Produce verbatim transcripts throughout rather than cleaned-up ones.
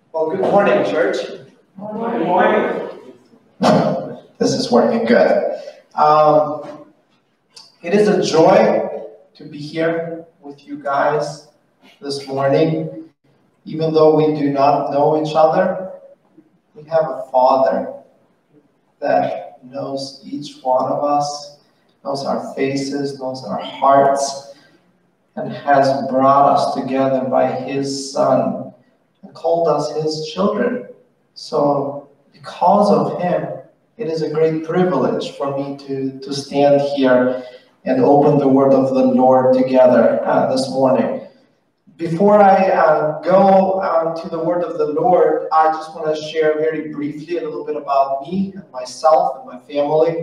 Well, good morning, church. Good morning. This is working good. Um, it is a joy to be here with you guys this morning. Even though we do not know each other, we have a Father that knows each one of us, knows our faces, knows our hearts, and has brought us together by His Son and called us His children. So because of Him, it is a great privilege for me to, to stand here and open the Word of the Lord together uh, this morning. Before I uh, go um, to the Word of the Lord, I just want to share very briefly a little bit about me and myself and my family.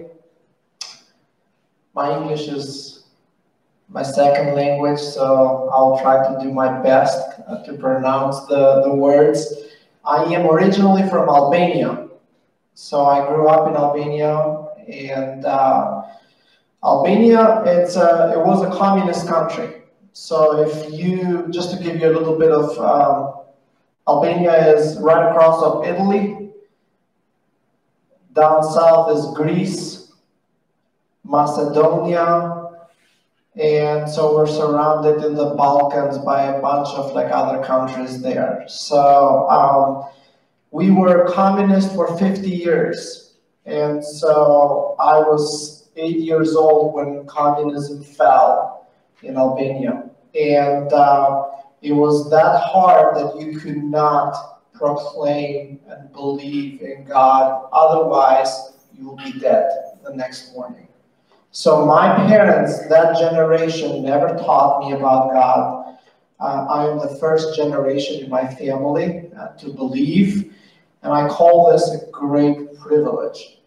My English is my second language, so I'll try to do my best uh, to pronounce the, the words. I am originally from Albania. So I grew up in Albania, and uh, Albania, it's a, it was a communist country. So if you, just to give you a little bit of, um, Albania is right across of Italy. Down south is Greece, Macedonia, and so we're surrounded in the Balkans by a bunch of like other countries there. So um, we were communist for fifty years. And so I was eight years old when communism fell in Albania. And uh, it was that hard that you could not proclaim and believe in God. Otherwise, you will be dead the next morning. So my parents, that generation, never taught me about God. Uh, I am the first generation in my family uh, to believe, and I call this a great privilege.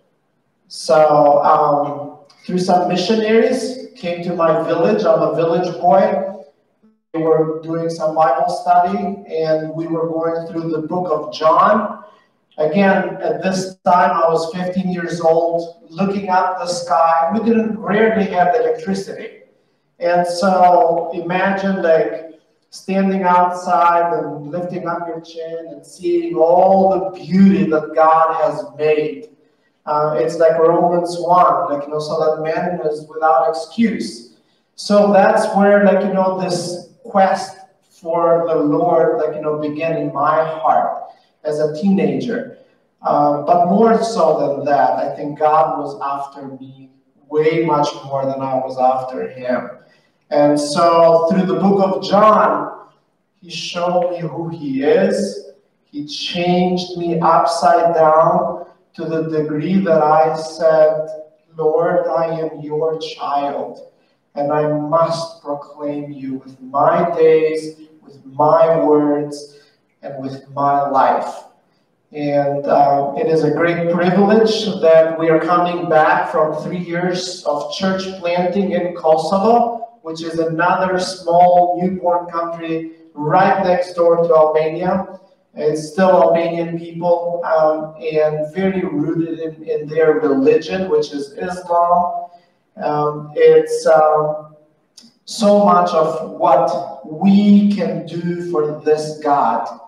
So um, through some missionaries, came to my village. I'm a village boy. We were doing some Bible study, and we were going through the book of John. Again, at this time, I was fifteen years old, looking up the sky. We didn't rarely have electricity. And so imagine like standing outside and lifting up your chin and seeing all the beauty that God has made. Uh, it's like Romans one, like, you know, so that man is without excuse. So that's where, like, you know, this quest for the Lord, like, you know, began in my heart as a teenager. Uh, but more so than that, I think God was after me way much more than I was after Him. And so through the book of John, He showed me who He is. He changed me upside down to the degree that I said, Lord, I am your child, and I must proclaim you with my days, with my words, and with my life. And uh, it is a great privilege that we are coming back from three years of church planting in Kosovo, which is another small newborn country right next door to Albania. It's still Albanian people um, and very rooted in, in their religion, which is Islam. Um, it's um, so much of what we can do for this God.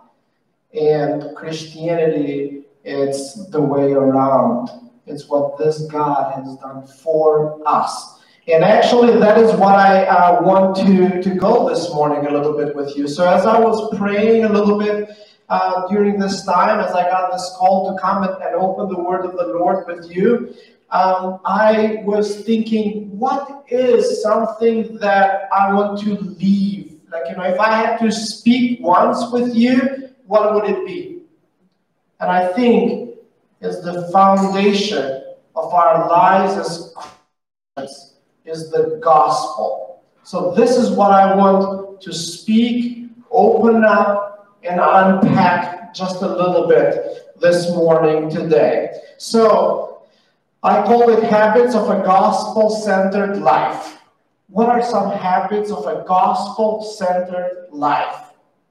And Christianity, it's the way around. It's what this God has done for us. And actually, that is what I uh, want to, to go this morning a little bit with you. So as I was praying a little bit uh, during this time, as I got this call to come and, and open the Word of the Lord with you, um, I was thinking, what is something that I want to leave? Like, you know, if I had to speak once with you, what would it be? And I think is the foundation of our lives as Christians is the gospel. So this is what I want to speak, open up, and unpack just a little bit this morning today. So I call it habits of a gospel-centered life. What are some habits of a gospel-centered life?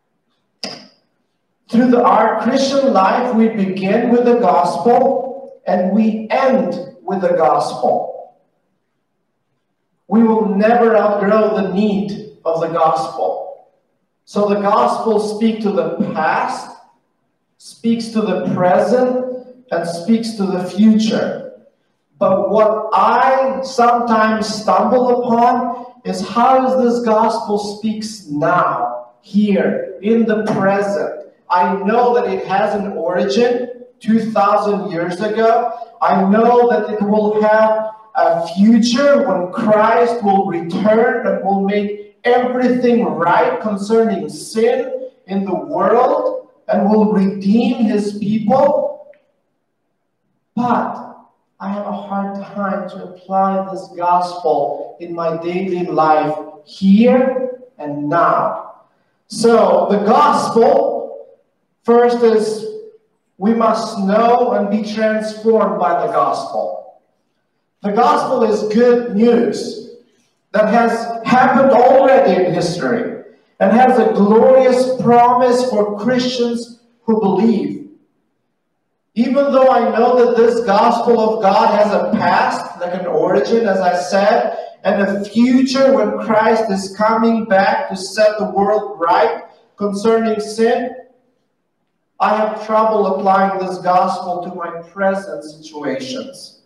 Through the, our Christian life, we begin with the gospel and we end with the gospel. We will never outgrow the need of the gospel. So the gospel speaks to the past, speaks to the present and speaks to the future. But what I sometimes stumble upon is how does this gospel speaks now, here, in the present. I know that it has an origin two thousand years ago. I know that it will have a future when Christ will return and will make everything right concerning sin in the world and will redeem his people. But I have a hard time to apply this gospel in my daily life here and now. So the gospel, first is we must know and be transformed by the gospel. The gospel is good news that has happened already in history and has a glorious promise for Christians who believe. Even though I know that this gospel of God has a past, like an origin, as I said, and a future when Christ is coming back to set the world right concerning sin, I have trouble applying this gospel to my present situations.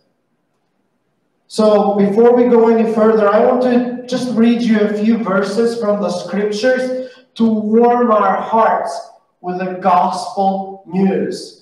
So before we go any further, I want to just read you a few verses from the scriptures to warm our hearts with the gospel news.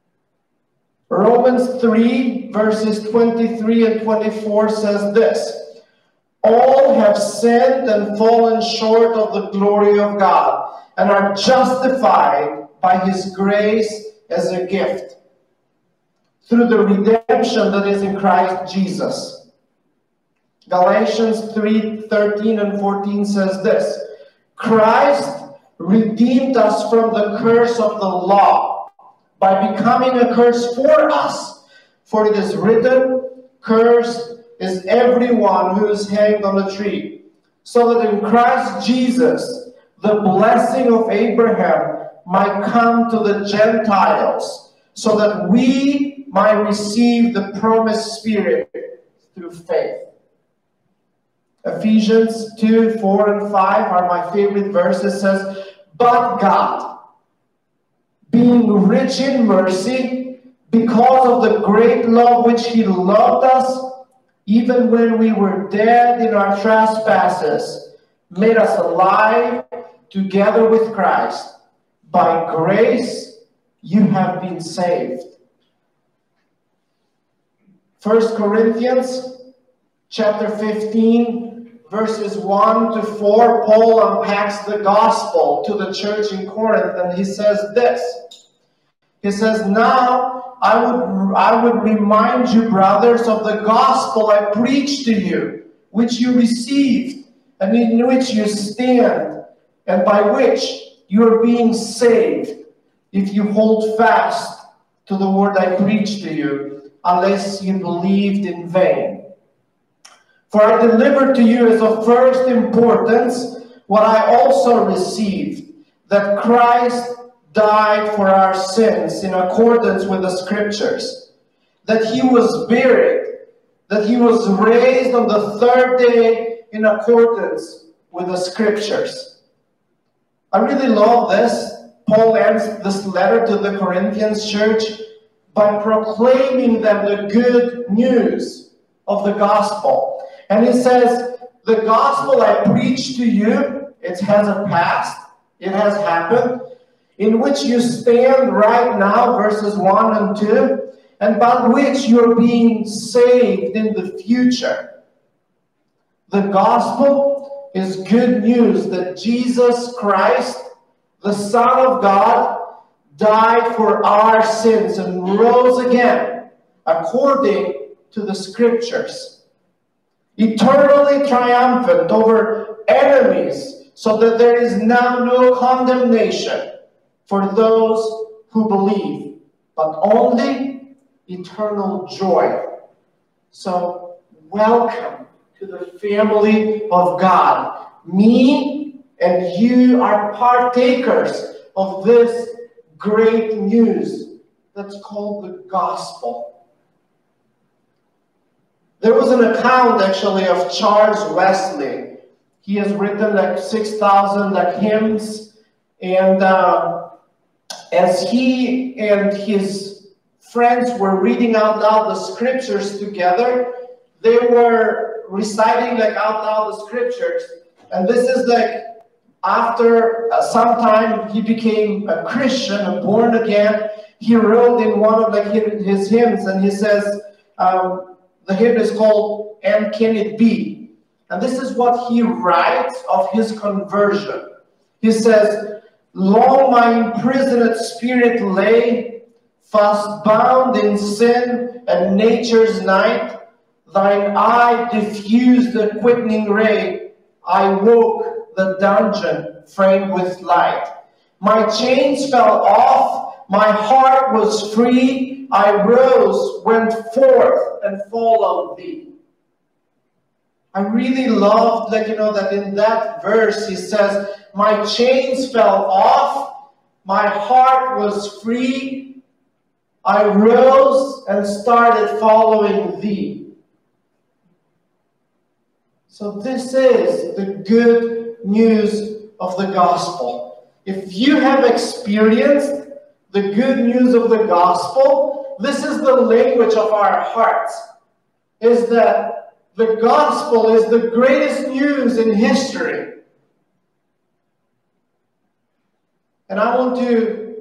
Romans three, verses twenty-three and twenty-four says this: all have sinned and fallen short of the glory of God, and are justified by his grace as a gift, through the redemption that is in Christ Jesus. Galatians three, thirteen and fourteen says this: Christ redeemed us from the curse of the law, by becoming a curse for us. For it is written, cursed is everyone who is hanged on a tree. So that in Christ Jesus, the blessing of Abraham might come to the Gentiles, so that we might receive the promised Spirit through faith. Ephesians two, four and five are my favorite verses. It says, but God, being rich in mercy, because of the great love which he loved us, even when we were dead in our trespasses, made us alive together with Christ. By grace you have been saved. First Corinthians chapter fifteen, verses one to four, Paul unpacks the gospel to the church in Corinth, and he says this. He says, now I would, I would remind you, brothers, of the gospel I preached to you, which you received, and in which you stand, and by which you are being saved, if you hold fast to the word I preached to you, unless you believed in vain. For I delivered to you as of first importance what I also received, that Christ died for our sins in accordance with the scriptures, that he was buried, that he was raised on the third day in accordance with the scriptures. I really love this. Paul ends this letter to the Corinthians church by proclaiming them the good news of the gospel. And he says, the gospel I preach to you, it has a past, it has happened, in which you stand right now, verses one and two, and by which you're being saved in the future. The gospel is good news that Jesus Christ, the Son of God, died for our sins and rose again according to the scriptures, eternally triumphant over enemies, so that there is now no condemnation for those who believe, but only eternal joy. So, welcome to the family of God. Me and you are partakers of this great news that's called the gospel. There was an account, actually, of Charles Wesley. He has written like six thousand like hymns, and uh, as he and his friends were reading out loud the scriptures together, they were reciting like out loud the scriptures. And this is like after uh, some time he became a Christian, a born again. He wrote in one of like his hymns, and he says, um, the hymn is called "And Can It Be?" And this is what he writes of his conversion. He says, "Long my imprisoned spirit lay, fast bound in sin and nature's night. Thine eye diffused the quickening ray. I woke the dungeon framed with light. My chains fell off, my heart was free. I rose, went forth, and followed thee." I really loved, like, you know, that in that verse he says, my chains fell off, my heart was free, I rose and started following thee. So this is the good news of the gospel. If you have experienced the good news of the gospel, this is the language of our hearts, is that the gospel is the greatest news in history. And I want to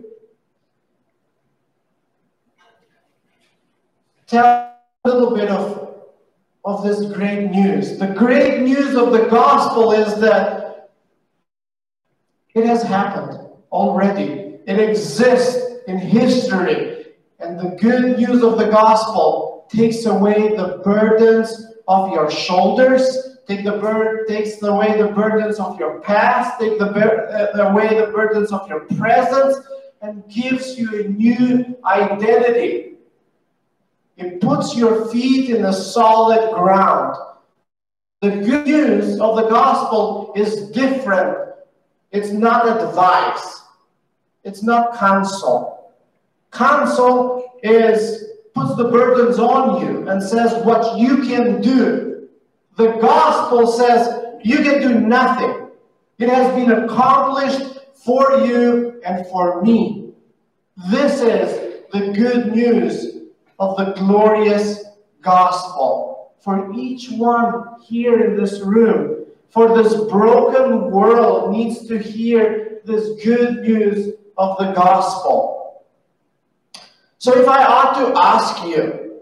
tell a little bit of, of this great news. The great news of the gospel is that it has happened already. It exists in history. And the good news of the gospel takes away the burdens of your shoulders, take the bur takes away the burdens of your past, take the uh, away the burdens of your present, and gives you a new identity. It puts your feet in a solid ground. The good news of the gospel is different. It's not advice. It's not counsel. Counsel is puts the burdens on you and says what you can do. The gospel says you can do nothing. It has been accomplished for you and for me. This is the good news of the glorious gospel for each one here in this room. For this broken world needs to hear this good news of the gospel. So if I ought to ask you,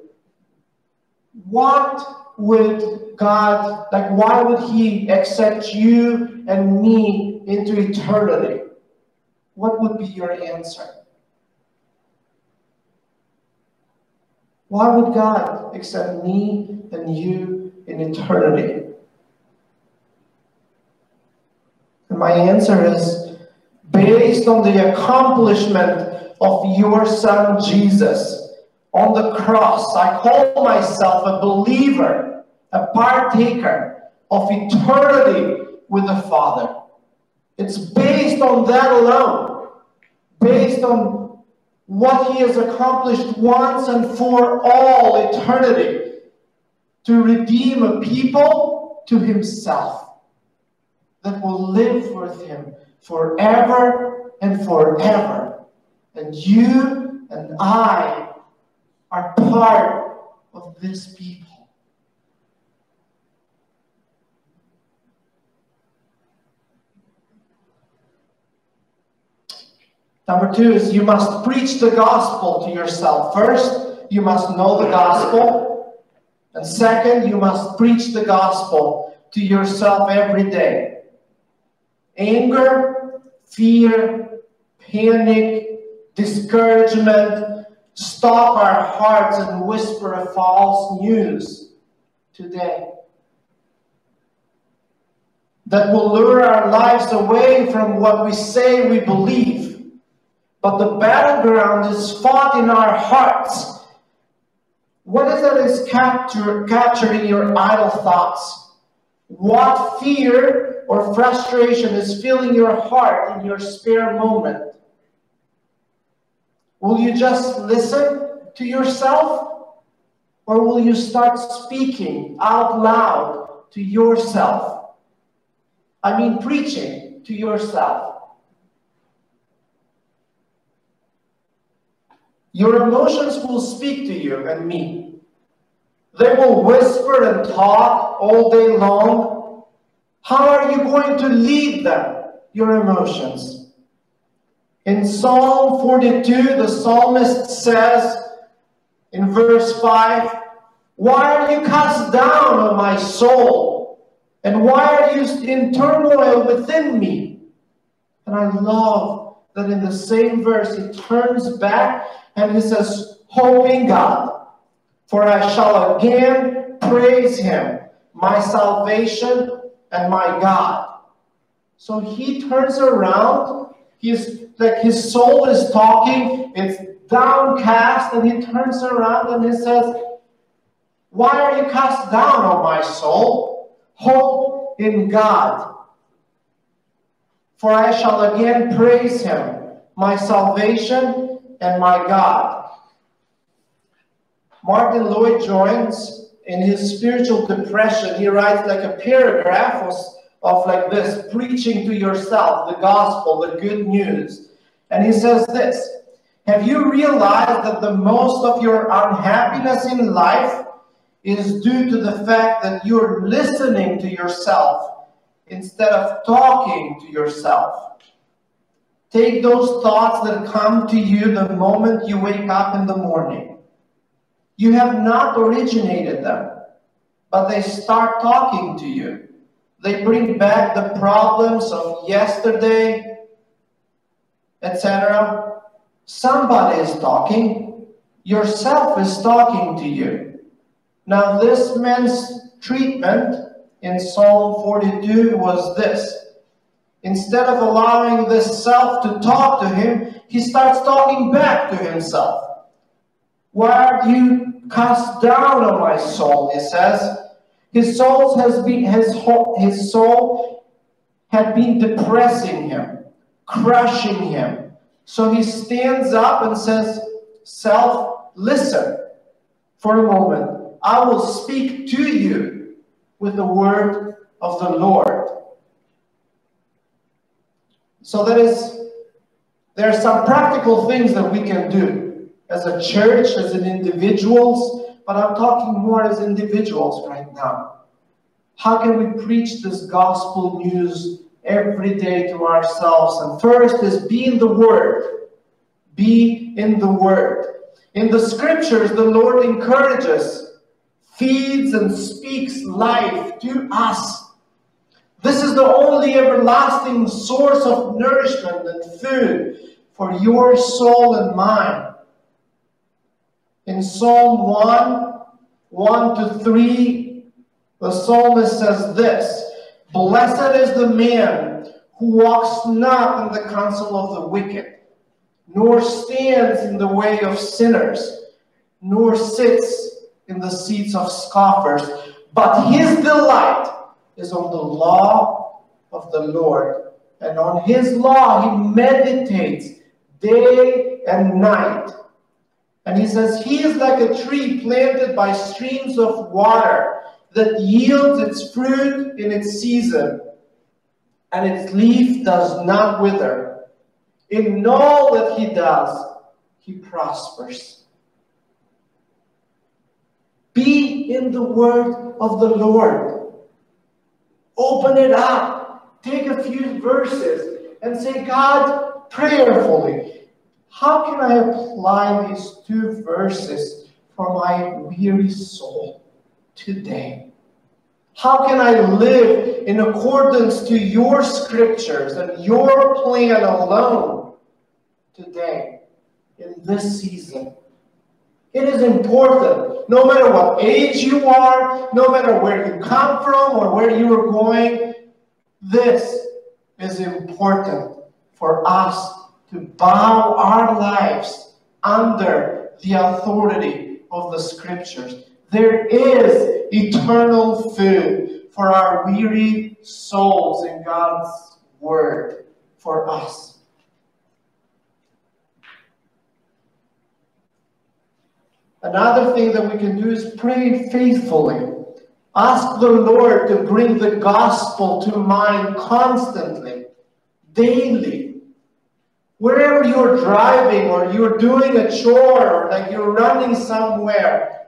what would God, like why would He accept you and me into eternity? What would be your answer? Why would God accept me and you in eternity? And my answer is based on the accomplishment of your Son Jesus on the cross. I call myself a believer, a partaker of eternity with the Father. It's based on that alone, based on what He has accomplished once and for all eternity to redeem a people to Himself that will live with Him forever and forever. And you and I are part of this people. Number two is you must preach the gospel to yourself. First, you must know the gospel. And second, you must preach the gospel to yourself every day. Anger, fear, panic, discouragement stop our hearts and whisper a false news today that will lure our lives away from what we say we believe. But the battleground is fought in our hearts. What is that is capture, capturing your idle thoughts? What fear or frustration is filling your heart in your spare moment? Will you just listen to yourself? Or will you start speaking out loud to yourself? I mean, preaching to yourself. Your emotions will speak to you and me. They will whisper and talk all day long. How are you going to lead them, your emotions? In Psalm forty-two, the psalmist says in verse five, "Why are you cast down, O my soul? And why are you in turmoil within me?" And I love that in the same verse he turns back and he says, "Hope in God, for I shall again praise him, my salvation and my God." So he turns around, he's like his soul is talking, it's downcast, and he turns around and he says, "Why are you cast down, O my soul? Hope in God, for I shall again praise him, my salvation and my God." Martin Lloyd-Jones, in his Spiritual Depression, he writes like a paragraph of, of like this, preaching to yourself the gospel, the good news. And he says this, "Have you realized that the most of your unhappiness in life is due to the fact that you're listening to yourself instead of talking to yourself? Take those thoughts that come to you the moment you wake up in the morning. You have not originated them, but they start talking to you. They bring back the problems of yesterday, et cetera. Somebody is talking. Yourself is talking to you. Now, this man's treatment in Psalm forty-two was this. Instead of allowing this self to talk to him, he starts talking back to himself. "Why are you cast down, O my soul?" he says. His soul has been his, his soul had been depressing him, crushing him. So he stands up and says, "Self, listen for a moment. I will speak to you with the word of the Lord." So that is, there are some practical things that we can do as a church, as an individuals, but I'm talking more as individuals right now. How can we preach this gospel news every day to ourselves? And first is be in the Word. Be in the Word. In the Scriptures, the Lord encourages, feeds and speaks life to us. This is the only everlasting source of nourishment and food for your soul and mine. In Psalm one, one to three, the psalmist says this, "Blessed is the man who walks not in the counsel of the wicked, nor stands in the way of sinners, nor sits in the seats of scoffers, but his delight is on the law of the Lord, and on his law he meditates day and night." And he says, "He is like a tree planted by streams of water that yields its fruit in its season, and its leaf does not wither. In all that he does, he prospers." Be in the word of the Lord. Open it up. Take a few verses and say, "God," prayerfully, "how can I apply these two verses for my weary soul today? How can I live in accordance to your scriptures and your plan alone today in this season?" It is important, no matter what age you are, no matter where you come from or where you are going, this is important for us to bow our lives under the authority of the Scriptures. There is eternal food for our weary souls in God's Word for us. Another thing that we can do is pray faithfully. Ask the Lord to bring the gospel to mind constantly, daily. Wherever you're driving or you're doing a chore or like you're running somewhere,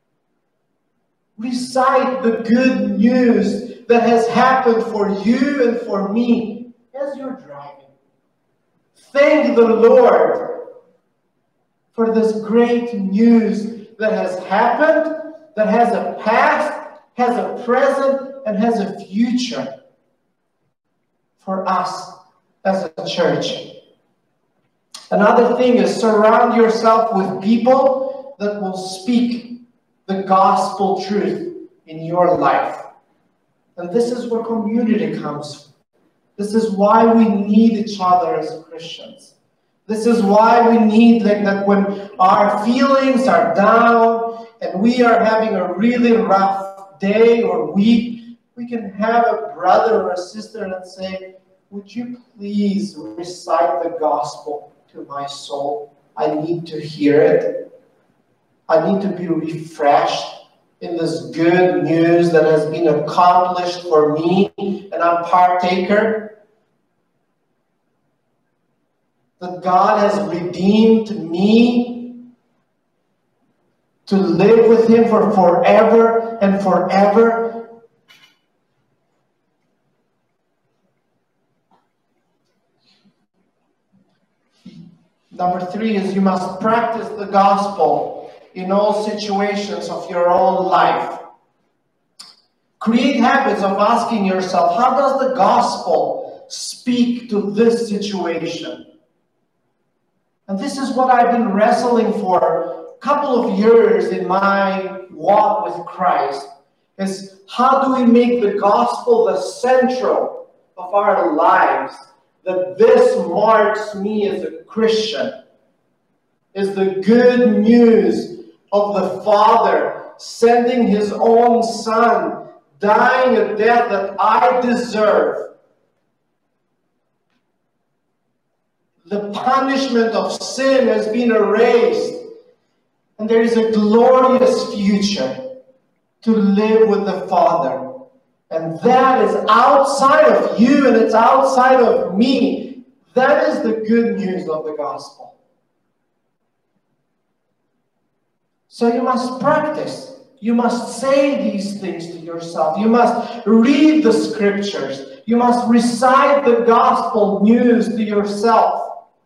recite the good news that has happened for you and for me as you're driving. Thank the Lord for this great news that has happened, that has a past, has a present, and has a future for us as a church. Another thing is surround yourself with people that will speak the gospel truth in your life. And this is where community comes from. This is why we need each other as Christians. This is why we need like that when our feelings are down and we are having a really rough day or week, we can have a brother or a sister and say, would you please recite the gospel to my soul? I need to hear it. I need to be refreshed in this good news that has been accomplished for me, and I'm partaker. That God has redeemed me to live with Him for forever and forever. Number three is you must practice the gospel in all situations of your own life. Create habits of asking yourself, how does the gospel speak to this situation? And this is what I've been wrestling for a couple of years in my walk with Christ, is how do we make the gospel the central of our lives? That this marks me as a Christian, is the good news of the Father sending His own Son, dying a death that I deserve. The punishment of sin has been erased, and there is a glorious future to live with the Father. And that is outside of you and it's outside of me. That is the good news of the gospel. So you must practice. You must say these things to yourself. You must read the scriptures. You must recite the gospel news to yourself.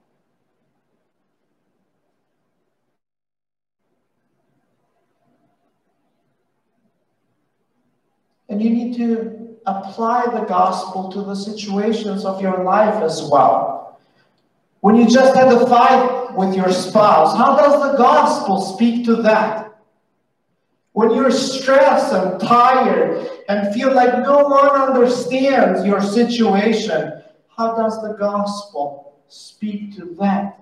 And you need to apply the gospel to the situations of your life as well. When you just had a fight with your spouse, how does the gospel speak to that? When you're stressed and tired and feel like no one understands your situation, how does the gospel speak to that?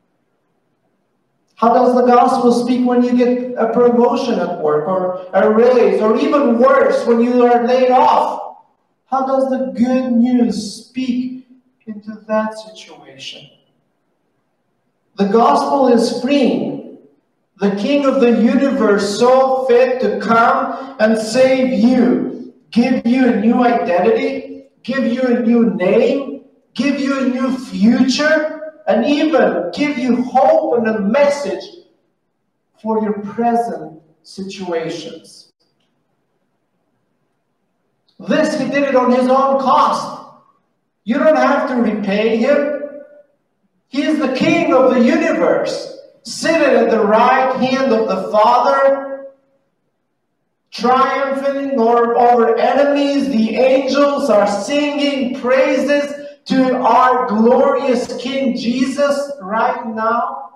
How does the gospel speak when you get a promotion at work or a raise, or even worse, when you are laid off? How does the good news speak into that situation? The gospel is freeing. The King of the universe saw fit to come and save you, give you a new identity, give you a new name, give you a new future, and even give you hope and a message for your present situations. This He did it on His own cost. You don't have to repay Him. He is the King of the universe, seated at the right hand of the Father, triumphing over enemies. The angels are singing praises to our glorious King Jesus right now.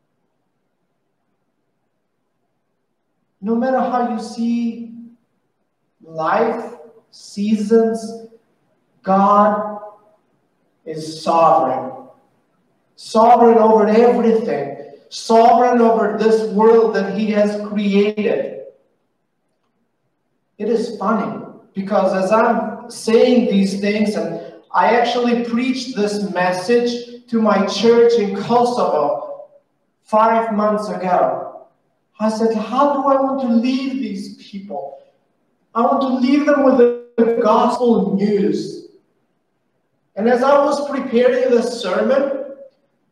No matter how you see life, seasons, God is sovereign. Sovereign over everything. Sovereign over this world that He has created. It is funny because as I'm saying these things, and I actually preached this message to my church in Kosovo five months ago. I said, how do I want to leave these people? I want to leave them with the gospel news. And as I was preparing the sermon,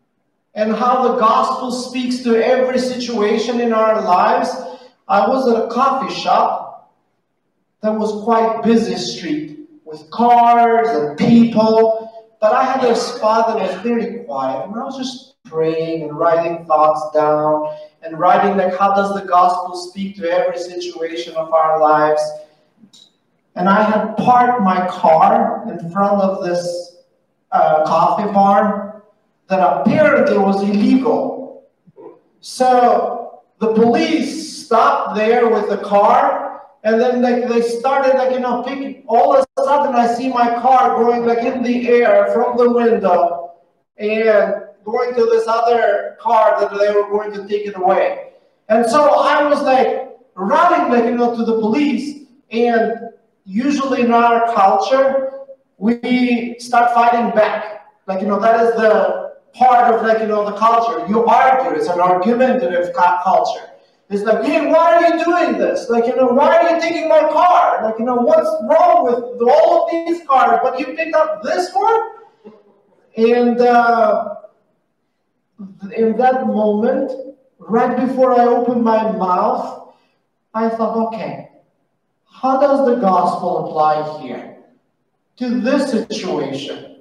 and how the gospel speaks to every situation in our lives. I was at a coffee shop that was quite busy street with cars and people, but I had a spot that was very quiet, and I was just praying and writing thoughts down and writing like, how does the gospel speak to every situation of our lives? And I had parked my car in front of this uh, coffee bar that apparently was illegal. So the police stopped there with the car, and then like they started like, you know, picking. All of a sudden I see my car going like in the air from the window and going to this other car that they were going to take it away. And so I was like running like, you know, to the police. And usually in our culture, we start fighting back. Like, you know, that is the part of like, you know, the culture. You argue. It's an argumentative culture. It's like, hey, why are you doing this? Like, you know, why are you taking my car? Like, you know, what's wrong with all of these cars? But you picked up this one? And uh, in that moment, right before I opened my mouth, I thought, okay, how does the gospel apply here to this situation?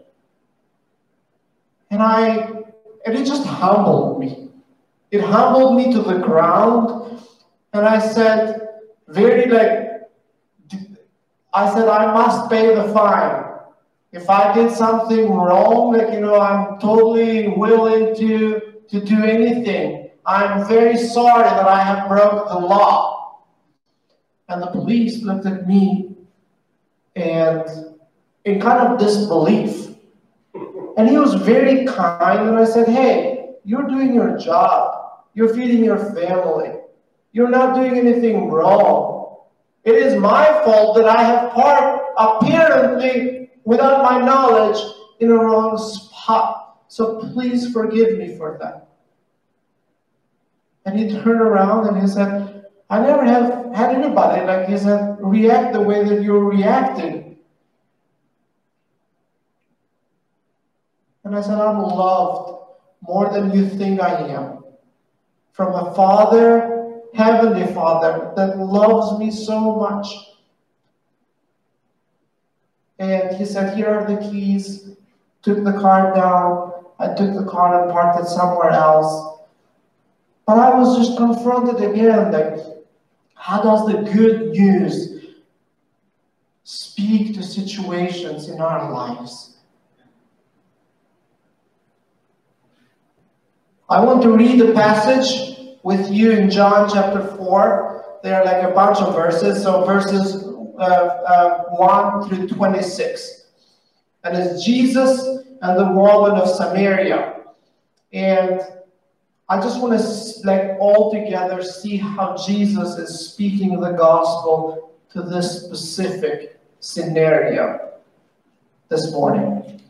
And I, and it just humbled me. It humbled me to the ground, and I said, very like, I said, I must pay the fine. If I did something wrong, like, you know, I'm totally willing to, to do anything. I'm very sorry that I have broke the law. And the police looked at me and in kind of disbelief. And he was very kind, and I said, hey, you're doing your job. You're feeding your family. You're not doing anything wrong. It is my fault that I have parked apparently without my knowledge in a wrong spot. So please forgive me for that. And he turned around and he said, I never have had anybody, like he said, react the way that you're reacting. And I said, I'm loved more than you think I am. From a Father, Heavenly Father, that loves me so much. And he said, here are the keys. Took the car down. I took the car and parked it somewhere else. But I was just confronted again, like, how does the good news speak to situations in our lives? I want to read a passage with you in John chapter four. There are like a bunch of verses, so verses uh, uh, one through twenty-six. And it's Jesus and the woman of Samaria. And I just want to like all together see how Jesus is speaking the gospel to this specific scenario this morning.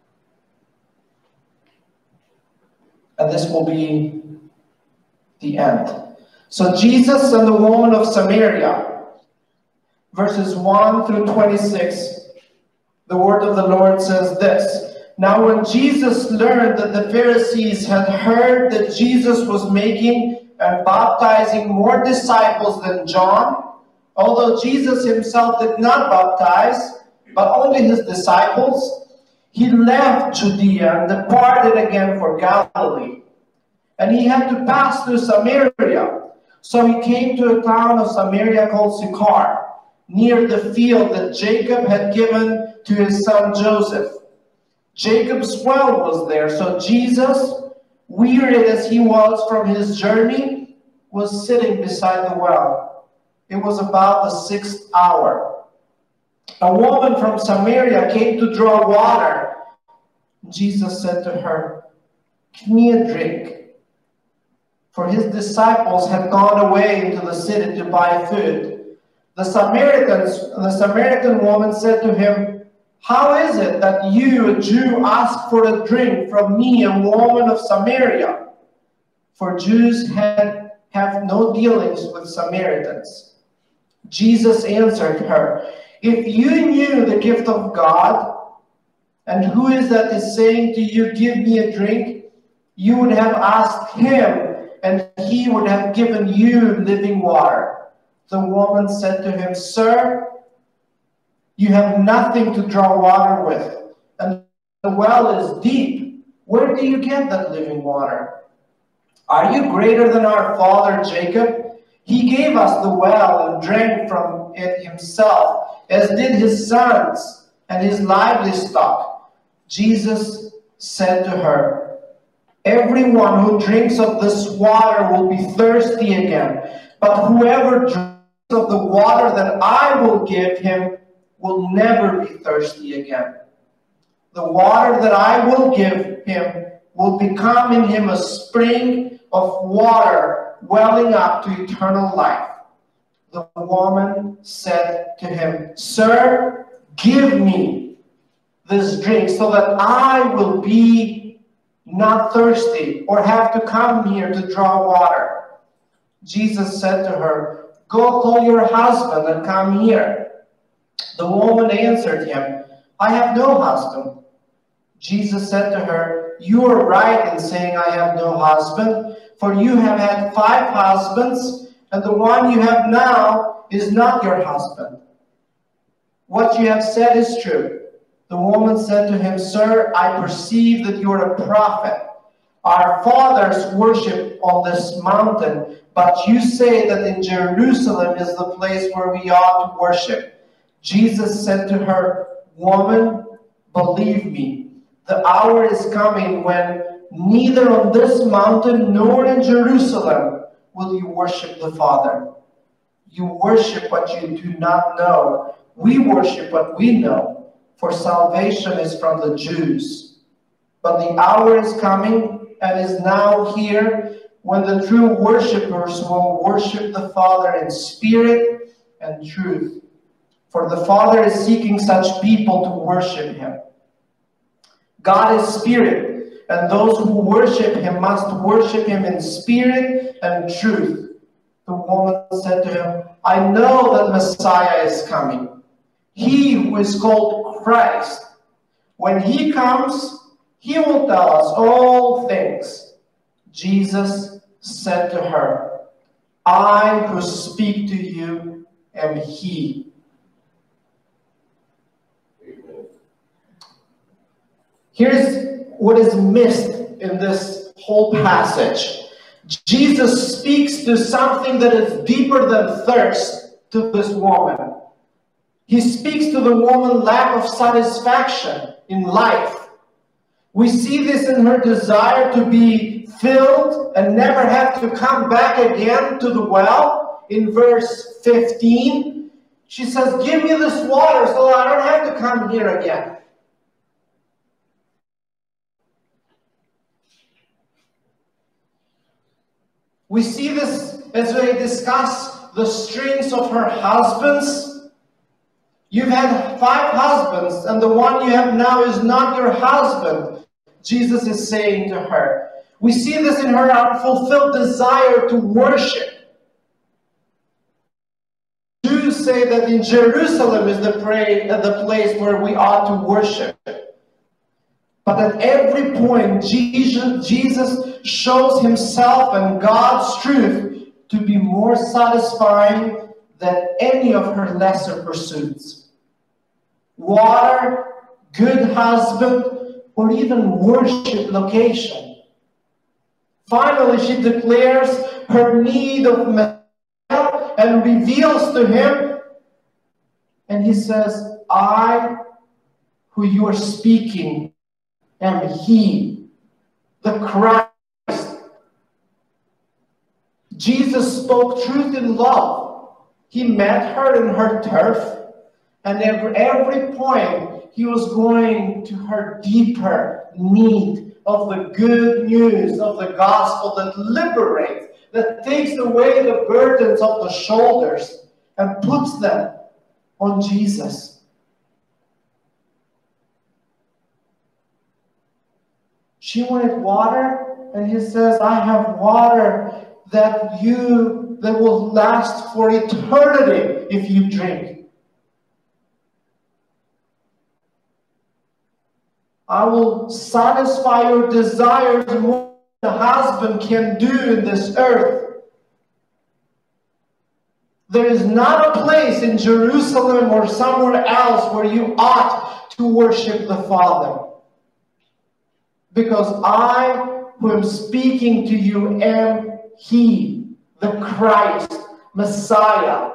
And this will be the end. So Jesus and the woman of Samaria, verses one through twenty-six, the word of the Lord says this. Now when Jesus learned that the Pharisees had heard that Jesus was making and baptizing more disciples than John, although Jesus himself did not baptize, but only his disciples, he left Judea and departed again for Galilee. And he had to pass through Samaria. So he came to a town of Samaria called Sychar, near the field that Jacob had given to his son Joseph. Jacob's well was there, so Jesus, wearied as he was from his journey, was sitting beside the well. It was about the sixth hour. A woman from Samaria came to draw water. Jesus said to her, give me a drink. For his disciples had gone away into the city to buy food. The Samaritans, the Samaritan woman said to him, how is it that you, a Jew, ask for a drink from me, a woman of Samaria? For Jews had, have no dealings with Samaritans. Jesus answered her, if you knew the gift of God, and who is that is saying to you, give me a drink, you would have asked him, and he would have given you living water." The woman said to him, "Sir, you have nothing to draw water with, and the well is deep. Where do you get that living water? Are you greater than our father Jacob? He gave us the well and drank from it himself, as did his sons and his livestock." Jesus said to her, "Everyone who drinks of this water will be thirsty again, but whoever drinks of the water that I will give him will never be thirsty again. The water that I will give him will become in him a spring of water welling up to eternal life." The woman said to him, "Sir, give me this drink so that I will be not thirsty or have to come here to draw water." Jesus said to her, "Go call your husband and come here." The woman answered him, "I have no husband." Jesus said to her, "You are right in saying I have no husband, for you have had five husbands, and the one you have now is not your husband. What you have said is true." The woman said to him, "Sir, I perceive that you are a prophet. Our fathers worshipped on this mountain, but you say that in Jerusalem is the place where we ought to worship." Jesus said to her, "Woman, believe me, the hour is coming when neither on this mountain nor in Jerusalem will you worship the Father. You worship what you do not know. We worship what we know, for salvation is from the Jews. But the hour is coming and is now here when the true worshipers will worship the Father in spirit and truth. For the Father is seeking such people to worship him. God is spirit, and those who worship him must worship him in spirit and truth." The woman said to him, "I know that Messiah is coming, he who is called Christ. When he comes, he will tell us all things." Jesus said to her, "I who speak to you am he." Here's what is missed in this whole passage. Jesus speaks to something that is deeper than thirst to this woman. He speaks to the woman's lack of satisfaction in life. We see this in her desire to be filled and never have to come back again to the well. In verse fifteen, she says, "Give me this water so I don't have to come here again." We see this as we discuss the strings of her husbands. You've had five husbands, and the one you have now is not your husband, Jesus is saying to her. We see this in her unfulfilled desire to worship. Jews say that in Jerusalem is the, pray, the place where we ought to worship. But at every point, Jesus, Jesus shows himself and God's truth to be more satisfying than any of her lesser pursuits. Water, good husband, or even worship location. Finally, she declares her need of Messiah and reveals to him, and he says, "I, who you are speaking, am he, the Christ." Jesus spoke truth in love. He met her in her turf, and at every point he was going to her deeper need of the good news of the gospel that liberates, that takes away the burdens of the shoulders and puts them on Jesus. She wanted water, and he says, "I have water that you that will last for eternity if you drink. I will satisfy your desires more the husband can do in this earth. There is not a place in Jerusalem or somewhere else where you ought to worship the Father. Because I, who am speaking to you, am He, the Christ, Messiah.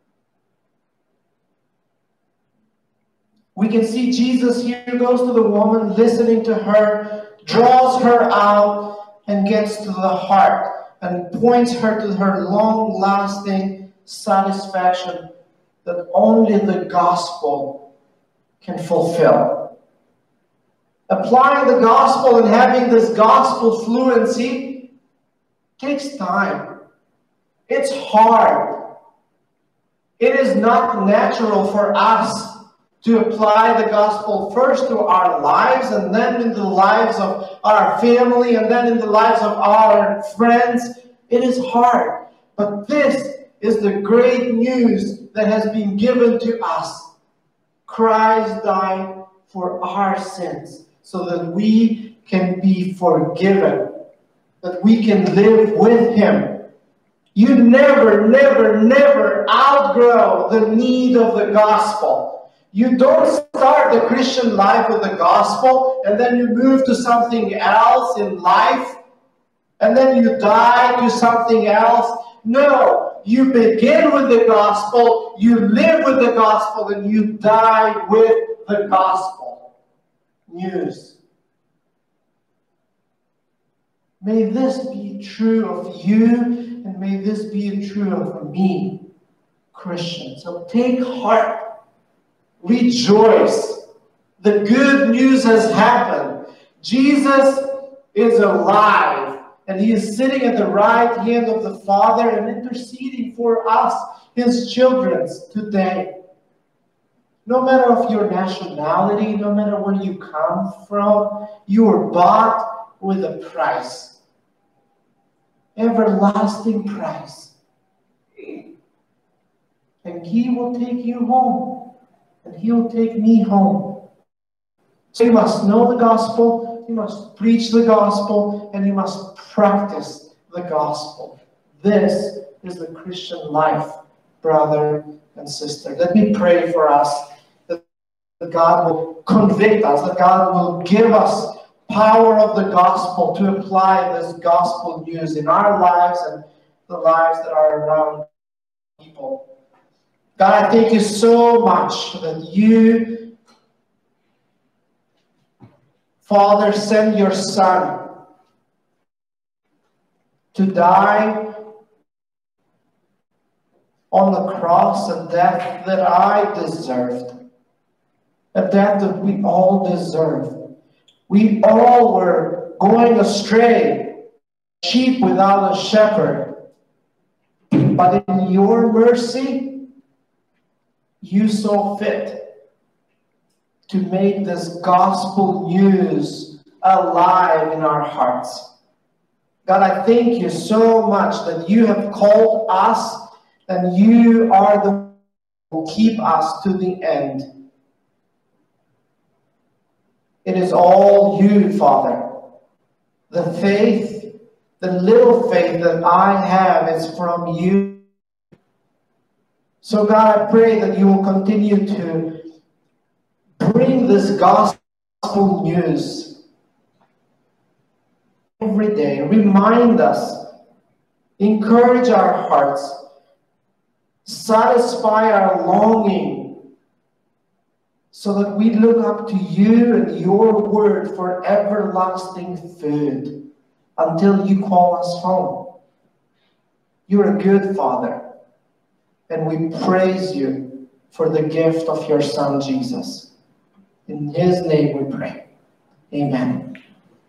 We can see Jesus here goes to the woman, listening to her, draws her out, and gets to the heart, and points her to her long-lasting satisfaction that only the gospel can fulfill. Applying the gospel and having this gospel fluency takes time. It's hard. It is not natural for us to apply the gospel first to our lives, and then in the lives of our family, and then in the lives of our friends. It is hard. But this is the great news that has been given to us. Christ died for our sins so that we can be forgiven, that we can live with Him. You never, never, never outgrow the need of the gospel. You don't start the Christian life with the gospel and then you move to something else in life and then you die to something else. No, you begin with the gospel, you live with the gospel, and you die with the gospel news. May this be true of you, and may this be true of me, Christian. So take heart. Rejoice. The good news has happened. Jesus is alive, and He is sitting at the right hand of the Father and interceding for us, His children, today. No matter of your nationality, no matter where you come from, you were bought with a price. Everlasting price. And He will take you home. And He will take me home. So you must know the gospel, you must preach the gospel, and you must practice the gospel. This is the Christian life, brother and sister. Let me pray for us that God will convict us, that God will give us power of the gospel to apply this gospel news in our lives and the lives that are around people. God, I thank you so much that you, Father, send your Son to die on the cross, a death that I deserved, a death that we all deserved. We all were going astray, sheep without a shepherd. But in your mercy, you saw fit to make this gospel news alive in our hearts. God, I thank you so much that you have called us and you are the one who will keep us to the end. It is all you, Father. The faith, the little faith that I have is from you. So God, I pray that you will continue to bring this gospel news every day. Remind us, encourage our hearts, satisfy our longing so that we look up to you and your word for everlasting food until you call us home. You're a good Father. And we praise you for the gift of your Son, Jesus. In His name we pray. Amen.